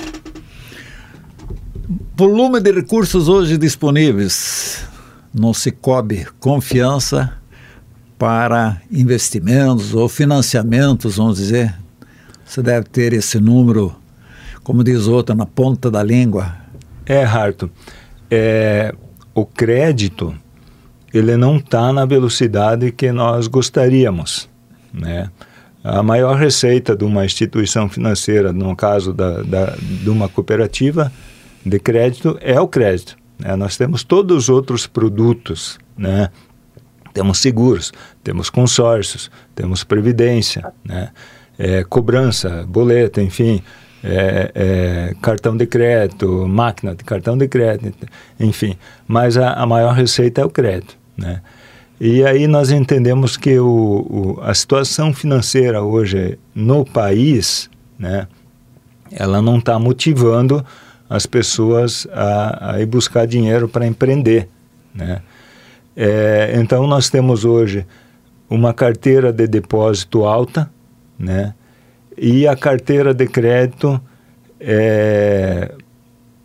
Volume de recursos hoje disponíveis no Cicobi Confiança para investimentos ou financiamentos, vamos dizer. Você deve ter esse número, como diz outro, na ponta da língua. Harto, o crédito, ele não está na velocidade que nós gostaríamos, né? A maior receita de uma instituição financeira, no caso de uma cooperativa de crédito, é o crédito, né? Nós temos todos os outros produtos, né? Temos seguros, temos consórcios, temos previdência, né? Cobrança, boleto, enfim, cartão de crédito, máquina de cartão de crédito, enfim. Mas a maior receita é o crédito, né? E aí nós entendemos que a situação financeira hoje no país, né, ela não está motivando as pessoas a ir buscar dinheiro para empreender, né? Então nós temos hoje uma carteira de depósito alta, né? E a carteira de crédito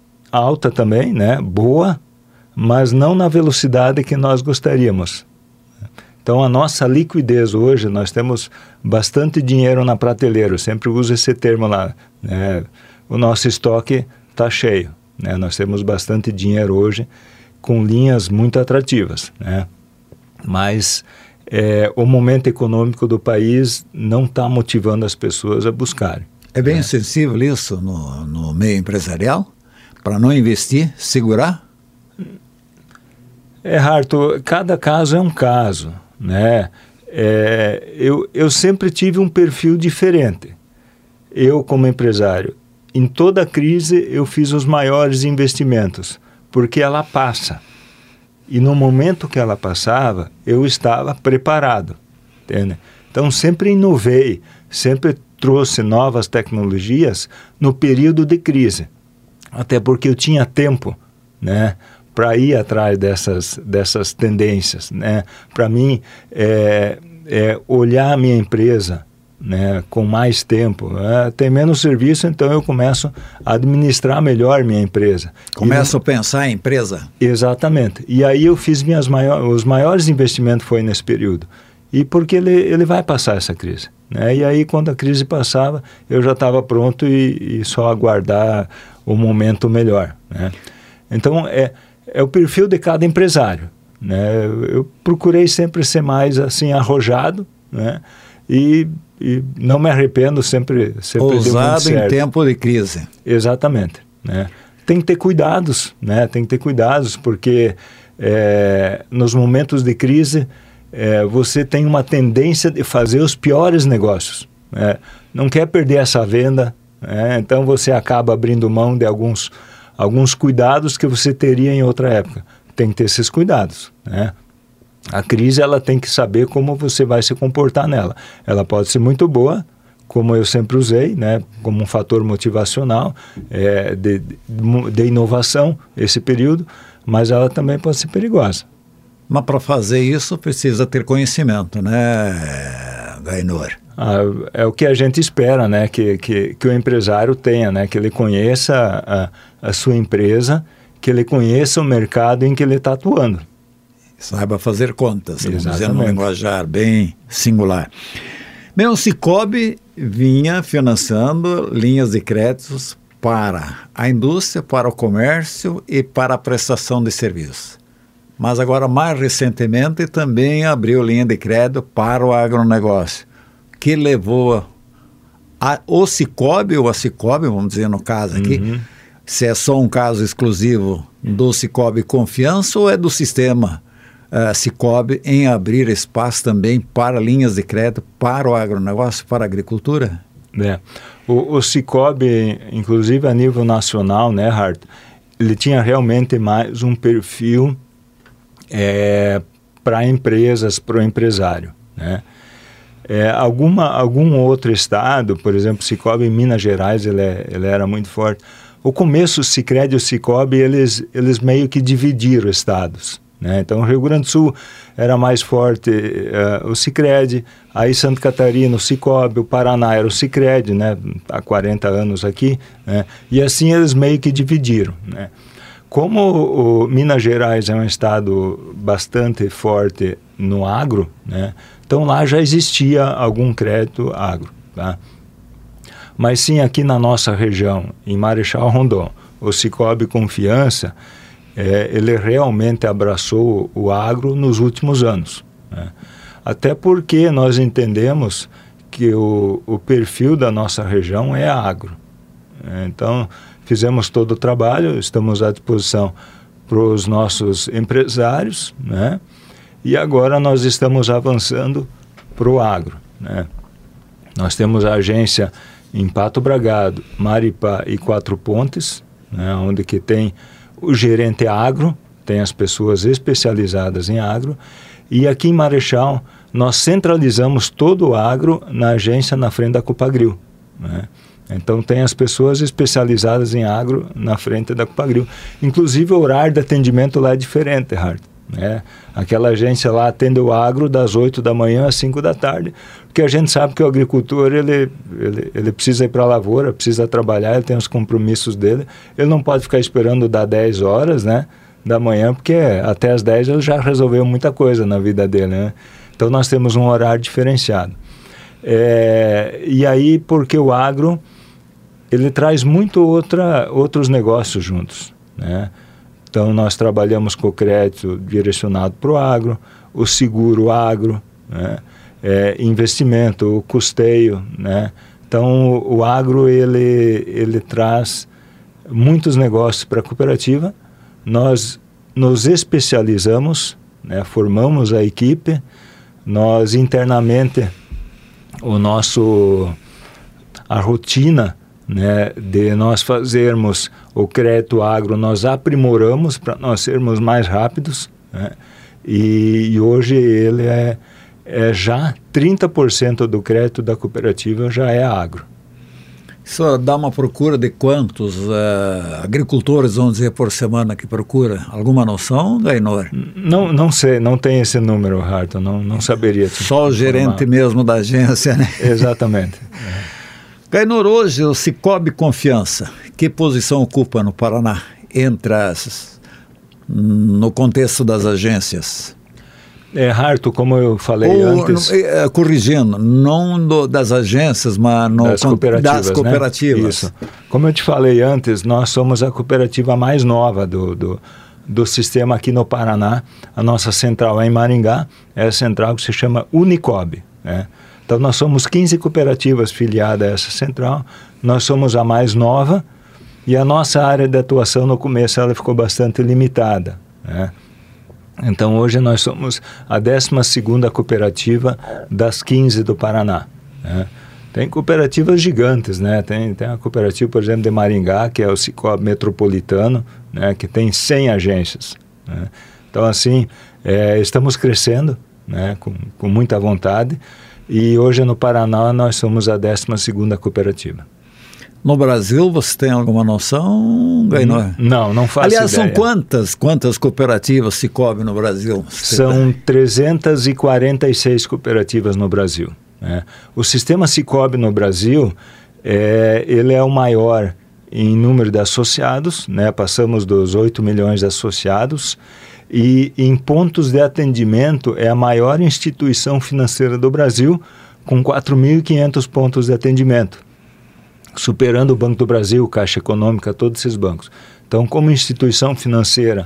alta também, né? Boa, mas não na velocidade que nós gostaríamos, Então, a nossa liquidez hoje, nós temos bastante dinheiro na prateleira, eu sempre uso esse termo lá, né? O nosso estoque está cheio, né? Nós temos bastante dinheiro hoje com linhas muito atrativas, né? Mas o momento econômico do país não está motivando as pessoas a buscarem. É bem sensível isso no meio empresarial? Para não investir, segurar? Arthur, cada caso é um caso, né? Eu sempre tive um perfil diferente. Eu, como empresário, em toda crise eu fiz os maiores investimentos, porque ela passa. E no momento que ela passava, eu estava preparado, entende? Então sempre inovei, sempre trouxe novas tecnologias no período de crise. Até porque eu tinha tempo, né, para ir atrás dessas tendências, né? Para mim, olhar a minha empresa, né, com mais tempo, tem menos serviço, então eu começo a administrar melhor minha empresa. Começo a pensar em empresa? Exatamente. E aí eu fiz os maiores investimentos foi nesse período. E porque ele vai passar essa crise, né? E aí quando a crise passava, eu já estava pronto e só aguardar o momento melhor, né? Então, é o perfil de cada empresário, né? Eu procurei sempre ser mais assim arrojado, né? E não me arrependo, sempre ousado em tempo de crise. Exatamente, né? Tem que ter cuidados, né? Tem que ter cuidados, porque nos momentos de crise você tem uma tendência de fazer os piores negócios, né? Não quer perder essa venda, né? Então você acaba abrindo mão de alguns cuidados que você teria em outra época. Tem que ter esses cuidados, né? A crise, ela tem que saber como você vai se comportar nela. Ela pode ser muito boa, como eu sempre usei, né, como um fator motivacional, de inovação, esse período, mas ela também pode ser perigosa. Mas para fazer isso precisa ter conhecimento, né, Gaynor? É o que a gente espera, né, que o empresário tenha, né, que ele conheça a sua empresa, que ele conheça o mercado em que ele está atuando. Saiba fazer contas, vamos dizer, num linguajar bem singular. Bem, o Sicoob vinha financiando linhas de créditos para a indústria, para o comércio e para a prestação de serviços. Mas agora, mais recentemente, também abriu linha de crédito para o agronegócio, que levou o Sicoob, ou a Sicoob, vamos dizer no caso aqui, se é só um caso exclusivo do Sicoob Confiança ou é do sistema Sicoob em abrir espaço também para linhas de crédito para o agronegócio, para a agricultura? O Sicoob, inclusive a nível nacional, né, Hart, ele tinha realmente mais um perfil para empresas, para o empresário, né? Algum outro estado, por exemplo, Sicoob em Minas Gerais, ele era muito forte. O começo, o Sicredi e o Sicoob, eles meio que dividiram estados, né? Então, o Rio Grande do Sul era mais forte o Sicredi, aí Santa Catarina, o Sicoob, o Paraná era o Sicredi, né? Há 40 anos aqui, né? E assim eles meio que dividiram, né? Como o Minas Gerais é um estado bastante forte no agro, né? Então lá já existia algum crédito agro, tá? Mas sim, aqui na nossa região, em Marechal Rondon, o Sicoob Confiança, ele realmente abraçou o agro nos últimos anos, né? Até porque nós entendemos que o perfil da nossa região é agro. Então, fizemos todo o trabalho, estamos à disposição para os nossos empresários, né? E agora nós estamos avançando para o agro, né? Nós temos a agência em Pato Bragado, Maripá e Quatro Pontes, né? Onde que tem o gerente agro, tem as pessoas especializadas em agro, e aqui em Marechal nós centralizamos todo o agro na agência na frente da Copagril, né? Então tem as pessoas especializadas em agro na frente da Copagril. Inclusive o horário de atendimento lá é diferente, Hart, né? Aquela agência lá atende o agro das 8 da manhã às 5 da tarde, porque a gente sabe que o agricultor ele precisa ir para a lavoura, precisa trabalhar, ele tem os compromissos dele, ele não pode ficar esperando dar 10 horas, né, da manhã, porque até as 10 ele já resolveu muita coisa na vida dele, né? Então nós temos um horário diferenciado. E aí, porque o agro, ele traz outros negócios juntos, né? Então nós trabalhamos com o crédito direcionado para o agro, o seguro agro, né? Investimento, o custeio, né? Então o agro ele traz muitos negócios para a cooperativa. Nós nos especializamos, né? Formamos a equipe, nós internamente a rotina, né, de nós fazermos o crédito agro, nós aprimoramos para nós sermos mais rápidos, né? E hoje ele já 30% do crédito da cooperativa já é agro. Isso dá uma procura de quantos agricultores, vamos dizer, por semana que procura? Alguma noção, Gaynor? Não sei, não tem esse número, Harton, não saberia. Só o gerente mesmo da agência, né? Exatamente. Gaynor, hoje o Cicobi Confiança, que posição ocupa no Paraná, no contexto das agências? Harton, como eu falei antes... Corrigindo, não das agências, mas das cooperativas. Né? Isso. Como eu te falei antes, nós somos a cooperativa mais nova do sistema aqui no Paraná. A nossa central é em Maringá, é a central que se chama Unicob, né? Então nós somos 15 cooperativas filiadas a essa central, nós somos a mais nova e a nossa área de atuação no começo ela ficou bastante limitada, né? Então hoje nós somos a 12ª cooperativa das 15 do Paraná, né? Tem cooperativas gigantes, né? Tem a cooperativa, por exemplo, de Maringá, que é o Cicobi Metropolitano, né? Que tem 100 agências, né? Então assim, estamos crescendo, né? Com muita vontade, e hoje no Paraná nós somos a 12ª cooperativa. No Brasil, você tem alguma noção, Gaynor? Não faço Aliás, ideia. São quantas cooperativas Cicobi no Brasil? São 346 cooperativas no Brasil, né? O sistema Cicobi no Brasil, ele é o maior em número de associados, né? Passamos dos 8 milhões de associados, e em pontos de atendimento é a maior instituição financeira do Brasil, com 4.500 pontos de atendimento, superando o Banco do Brasil, Caixa Econômica, todos esses bancos. Então, como instituição financeira,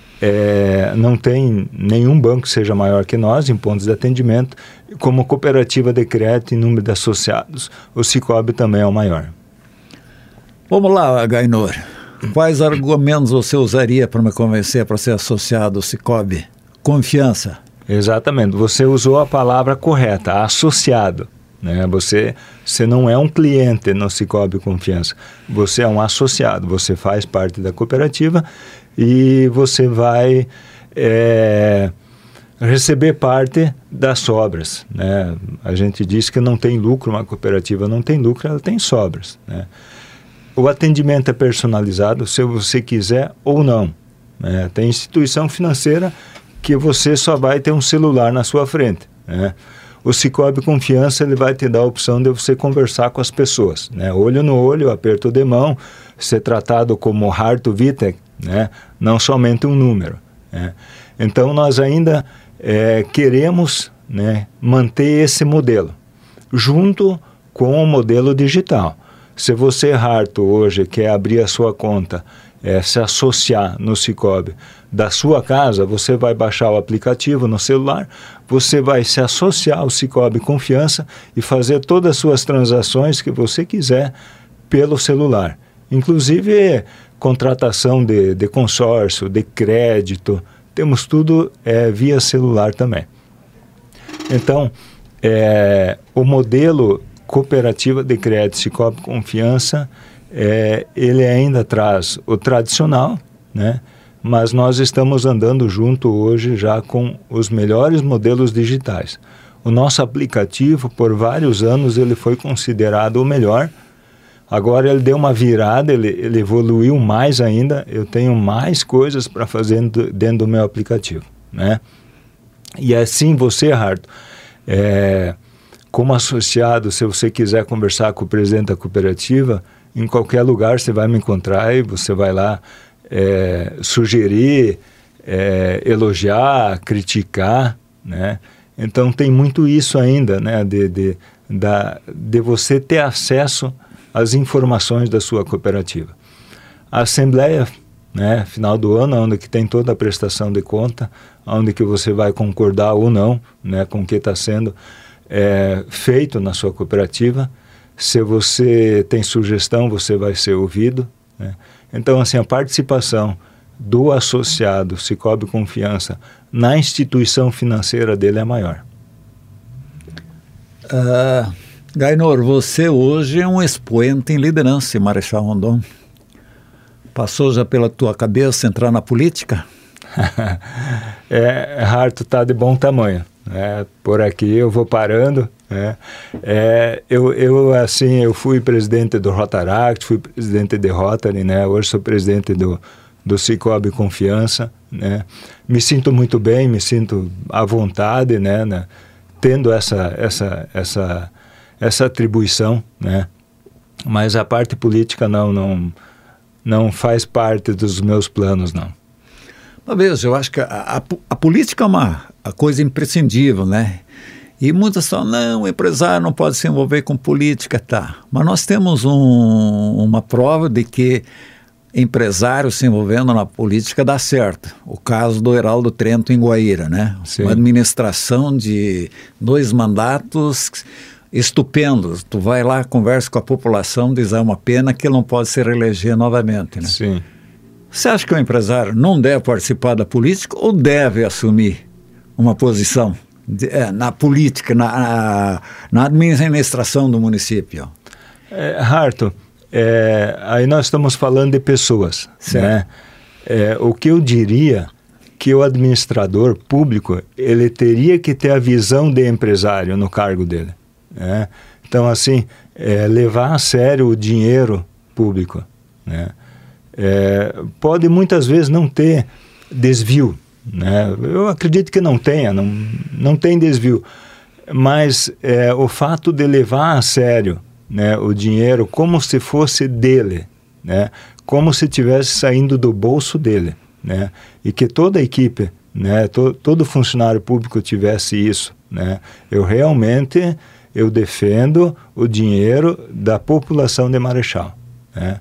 não tem nenhum banco que seja maior que nós em pontos de atendimento. Como cooperativa de crédito em número de associados, o Cicobi também é o maior. Vamos lá, Gaynor. Quais argumentos você usaria para me convencer para ser associado ao Cicobi? Confiança. Exatamente. Você usou a palavra correta, associado, né? Você não é um cliente no Cicobi Confiança, você é um associado, você faz parte da cooperativa e você vai receber parte das sobras, né? A gente diz que não tem lucro, uma cooperativa não tem lucro, ela tem sobras, né? O atendimento é personalizado, se você quiser ou não, né? Tem instituição financeira que você só vai ter um celular na sua frente, né? O Cicobi Confiança, ele vai te dar a opção de você conversar com as pessoas, né? Olho no olho, aperto de mão, ser tratado como Harton Vitek, né? Não somente um número, né? Então nós ainda queremos, né, manter esse modelo, junto com o modelo digital. Se você, Harton, hoje quer abrir a sua conta, se associar no Cicobi da sua casa, você vai baixar o aplicativo no celular, você vai se associar ao Cicobi Confiança e fazer todas as suas transações que você quiser pelo celular. Inclusive contratação de consórcio, de crédito, temos tudo via celular também. Então, o modelo cooperativa de crédito Cicobi Confiança, ele ainda traz o tradicional, né? Mas nós estamos andando junto hoje já com os melhores modelos digitais. O nosso aplicativo, por vários anos, ele foi considerado o melhor. Agora ele deu uma virada, ele evoluiu mais ainda. Eu tenho mais coisas para fazer dentro do meu aplicativo, né? E assim você, Harton, como associado, se você quiser conversar com o presidente da cooperativa, em qualquer lugar você vai me encontrar e você vai lá sugerir, elogiar, criticar, né? Então tem muito isso ainda, né, de você ter acesso às informações da sua cooperativa. A assembleia, né, final do ano, onde que tem toda a prestação de conta, onde que você vai concordar ou não, né, com o que está sendo feito na sua cooperativa. Se você tem sugestão, você vai ser ouvido, né? Então, assim, a participação do associado Sicoob Confiança na instituição financeira dele é maior. Gaynor, você hoje é um expoente em liderança em Marechal Rondon. Passou já pela tua cabeça entrar na política? Harto está de bom tamanho. Por aqui eu vou parando. Eu fui presidente do Rotaract, fui presidente de Rotary, né? Hoje sou presidente do Sicoob Confiança, né? Me sinto muito bem, me sinto à vontade, né? Tendo essa atribuição, né? Mas a parte política não faz parte dos meus planos, não. Talvez, eu acho que a política é uma coisa imprescindível, né? E muitas falam, não, o empresário não pode se envolver com política, tá. Mas nós temos uma prova de que empresário se envolvendo na política dá certo. O caso do Heraldo Trento em Guaíra, né? Sim. Uma administração de 2 mandatos estupendos. Tu vai lá, conversa com a população, diz, é uma pena que ele não pode se reeleger novamente, né? Sim. Você acha que o empresário não deve participar da política ou deve assumir uma posição na política, na administração do município? Harto, aí nós estamos falando de pessoas, né? O que eu diria que o administrador público, ele teria que ter a visão de empresário no cargo dele, né? Então, assim, levar a sério o dinheiro público, né? Pode muitas vezes não ter desvio, né? Eu acredito que não tenha, não tem desvio, mas o fato de levar a sério, né, o dinheiro como se fosse dele, né, como se estivesse saindo do bolso dele, né, e que toda a equipe, né, todo funcionário público tivesse isso, né. Eu defendo o dinheiro da população de Marechal, né.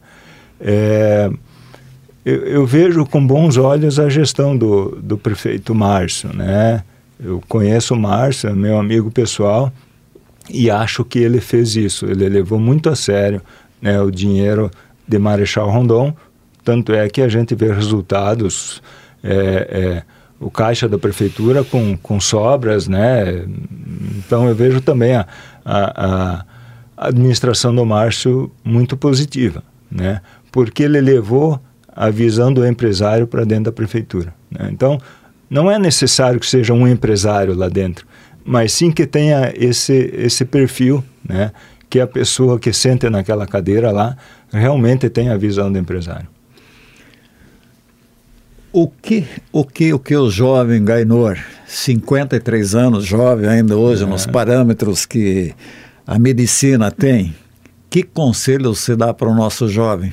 Eu vejo com bons olhos a gestão do prefeito Márcio, né? Eu conheço o Márcio, é meu amigo pessoal, e acho que ele fez isso. Ele levou muito a sério, né, o dinheiro de Marechal Rondon, tanto é que a gente vê resultados, o caixa da prefeitura com sobras, né? Então eu vejo também a administração do Márcio muito positiva, né? Porque ele levou a visão do empresário para dentro da prefeitura, né? Então, não é necessário que seja um empresário lá dentro, mas sim que tenha esse perfil, né? Que a pessoa que senta naquela cadeira lá realmente tenha a visão do empresário. O que o jovem Gaynor, 53 anos, jovem ainda hoje, nos parâmetros que a medicina tem, que conselho você dá para o nosso jovem?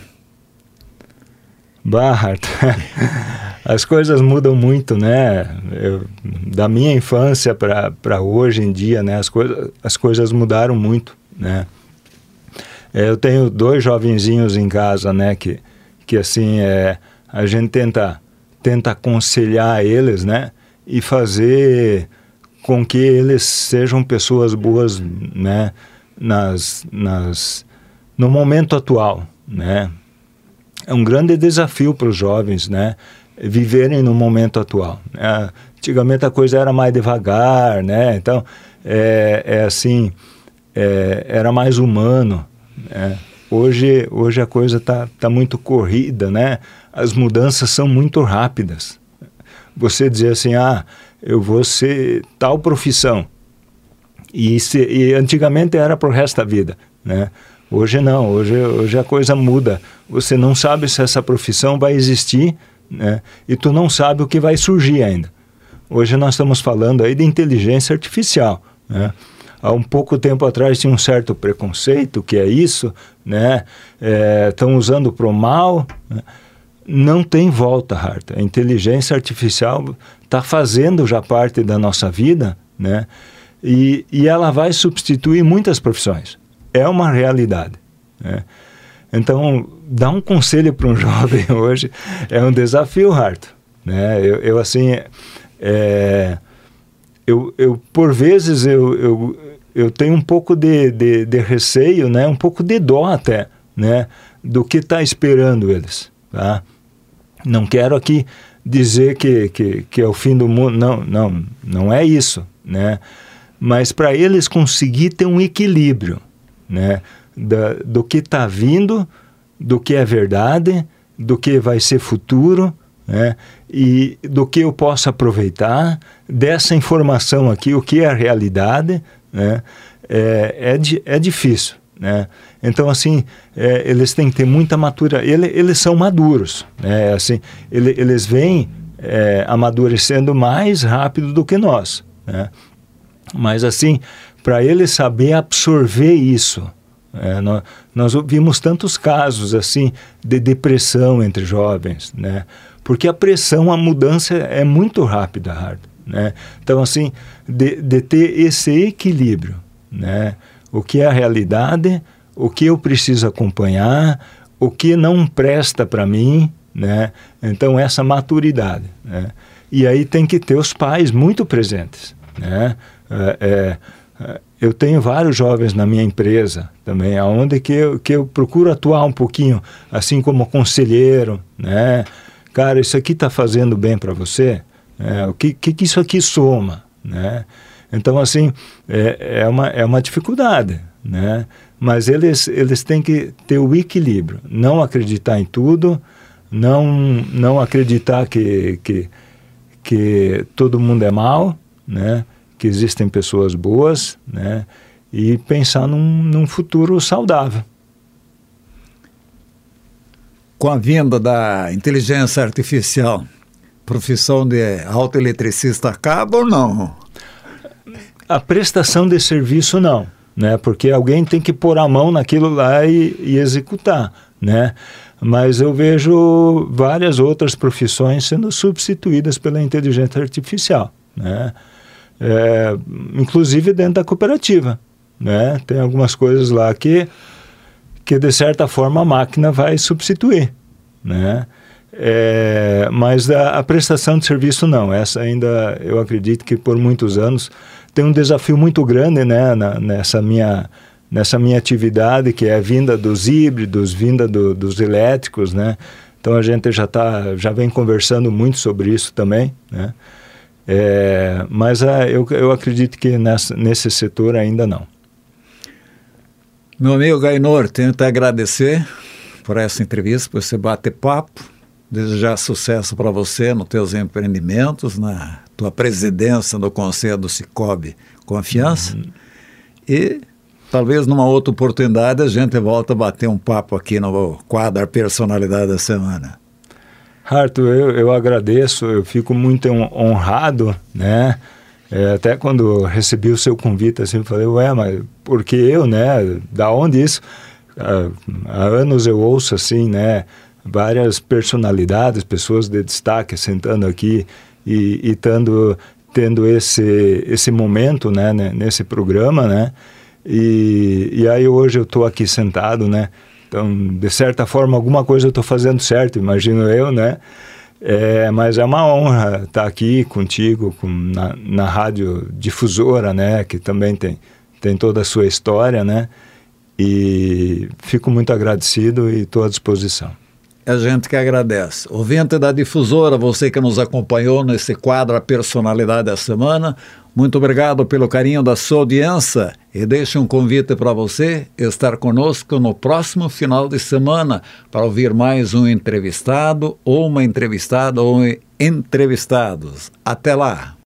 Harto, as coisas mudam muito, né? Da minha infância para hoje em dia, né? As coisas mudaram muito, né? Eu tenho 2 jovenzinhos em casa, né? Que assim, a gente tenta aconselhar eles, né? E fazer com que eles sejam pessoas boas, né? No momento atual, né? É um grande desafio para os jovens, né? Viverem no momento atual. Antigamente a coisa era mais devagar, né? Então, assim, era mais humano, né? Hoje a coisa tá muito corrida, né? As mudanças são muito rápidas. Você dizer assim, eu vou ser tal profissão. E antigamente era pro resto da vida, né? Hoje não, hoje a coisa muda. Você não sabe se essa profissão vai existir, né? E tu não sabe o que vai surgir ainda. Hoje nós estamos falando aí de inteligência artificial, né? Há um pouco tempo atrás tinha um certo preconceito, que é isso, né? Estão usando para o mal, né? Não tem volta, Harta. A inteligência artificial está fazendo já parte da nossa vida, né? E ela vai substituir muitas profissões. É uma realidade, né? Então, dar um conselho para um jovem hoje é um desafio, Harto, né? Por vezes, eu tenho um pouco de receio, né? Um pouco de dó até, né? Do que está esperando eles, tá? Não quero aqui dizer que é o fim do mundo, não é isso, né? Mas para eles conseguir ter um equilíbrio, né? Do que está vindo, do que é verdade, do que vai ser futuro, né? E do que eu posso aproveitar dessa informação aqui, o que é a realidade, né? É difícil, né? Então, assim, eles têm que ter muita maturidade. Eles são maduros, né? Assim, eles vêm amadurecendo mais rápido do que nós, né? Mas, assim, para eles saber absorver isso, nós vimos tantos casos, assim, de depressão entre jovens, né? Porque a pressão, a mudança é muito rápida, Harto, né? Então, assim, de ter esse equilíbrio, né? O que é a realidade, o que eu preciso acompanhar, o que não presta para mim, né? Então, essa maturidade, né? E aí tem que ter os pais muito presentes, né? Eu tenho vários jovens na minha empresa também, onde que eu procuro atuar um pouquinho, assim como conselheiro, né? Cara, isso aqui está fazendo bem para você? O que isso aqui soma, né? Então, assim, é uma dificuldade, né? Mas eles têm que ter o equilíbrio, não acreditar em tudo, não acreditar que todo mundo é mau, né? Que existem pessoas boas, né? E pensar num futuro saudável. Com a vinda da inteligência artificial, profissão de autoeletricista acaba ou não? A prestação de serviço não, né? Porque alguém tem que pôr a mão naquilo lá e executar, né? Mas eu vejo várias outras profissões sendo substituídas pela inteligência artificial, né? Inclusive dentro da cooperativa, né? Tem algumas coisas lá que de certa forma a máquina vai substituir, né? Mas a prestação de serviço não. Essa ainda eu acredito que por muitos anos tem um desafio muito grande, né? Nessa minha atividade, que é a vinda dos híbridos, vinda dos elétricos, né? Então a gente já vem conversando muito sobre isso também, né? Mas eu acredito que nesse setor ainda não. Meu amigo Gaynor, tenho que agradecer por essa entrevista, por você bater papo, desejar sucesso para você nos teus empreendimentos, na tua presidência no Conselho do Cicobi Confiança, e talvez numa outra oportunidade a gente volta a bater um papo aqui no quadro Personalidade da Semana. Harto, eu agradeço, eu fico muito honrado, né? Até quando recebi o seu convite, assim, eu falei, mas por que eu, né? Da onde isso? Há anos eu ouço, assim, né? Várias personalidades, pessoas de destaque sentando aqui e tendo esse momento, né? Nesse programa, né? E aí hoje eu estou aqui sentado, né? Então, de certa forma, alguma coisa eu estou fazendo certo, imagino eu, né? Mas é uma honra estar aqui contigo, na rádio difusora, né? Que também tem toda a sua história, né? E fico muito agradecido e estou à disposição. A gente que agradece. Ouvinte da Difusora, você que nos acompanhou nesse quadro A Personalidade da Semana, muito obrigado pelo carinho da sua audiência e deixo um convite para você estar conosco no próximo final de semana para ouvir mais um entrevistado ou uma entrevistada ou entrevistados. Até lá!